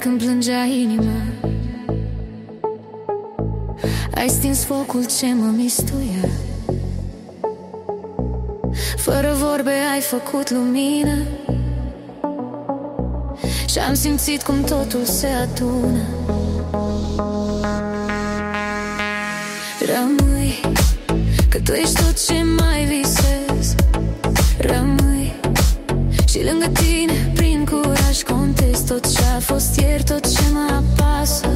când plângea inima. Ai stins focul ce mă mistuia. Fără vorbe ai făcut lumină și-am simțit cum totul se adună. Rămâi, că tu ești tot ce mai visez. Rămâi și lângă tine prin curaj contest tot ce-a fost ieri, tot ce mă apasă.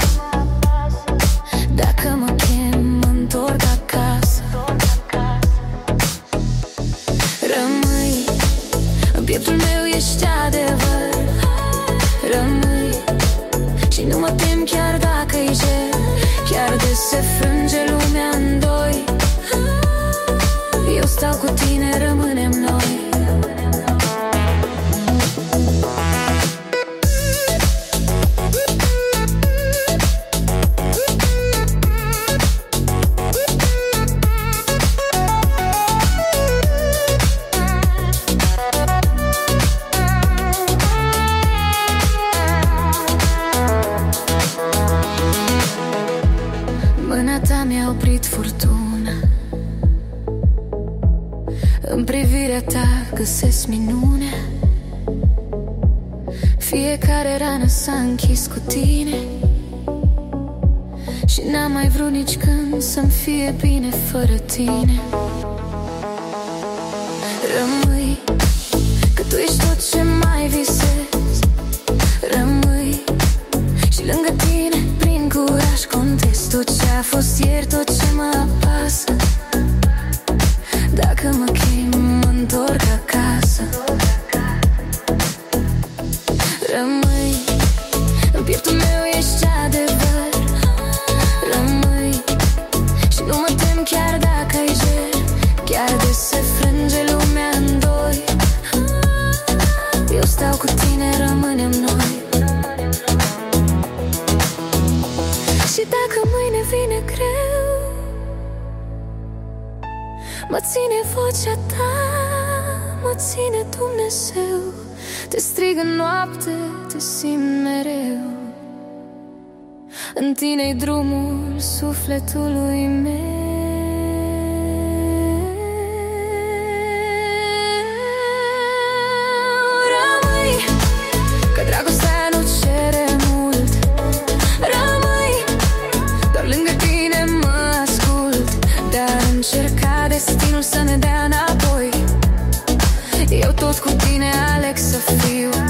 Dacă mă chem, mă întorc acasă. Rămâi, în pieptul meu ești adevăr. Rămâi și nu mă tem chiar dacă-i ger, chiar de se frânge lumea în doi. Eu stau cu tine, rămânem noi. Mâna ta mi-a oprit furtuna. În privirea ta găsesc minunea. Fiecare rană s-a închis cu tine și n-am mai vrut nici când să-mi fie bine fără tine. Rămâi, că tu ești tot ce mai visez. Rămâi și lângă tine prin curaj contest tot ce a fost ieri, tot ce mă apasă. Dacă mă chem, mă întorc acasă. Rămâi, în pieptul meu ești adevăr. Rămâi și nu mă tem chiar dacă-i ger, chiar de se frânge lumea în doi. Eu stau cu tine, rămânem noi. Și dacă mâine vine greu, mă ține vocea ta, mă ține Dumnezeu. Te strig în noapte, te simt mereu. În tine-i drumul sufletului meu. Rămâi, că dragostea nu cere mult. Rămâi, doar lângă tine mă ascult. Dar încerca destinul să ne dea înapoi. Eu tot cu tine aleg să fiu.